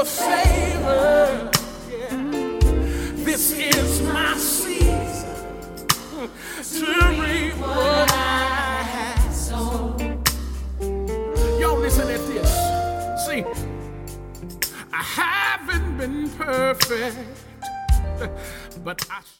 your favor. Yeah. This is my season to reap what I have sown. Y'all listen at this. See, I haven't been perfect, but I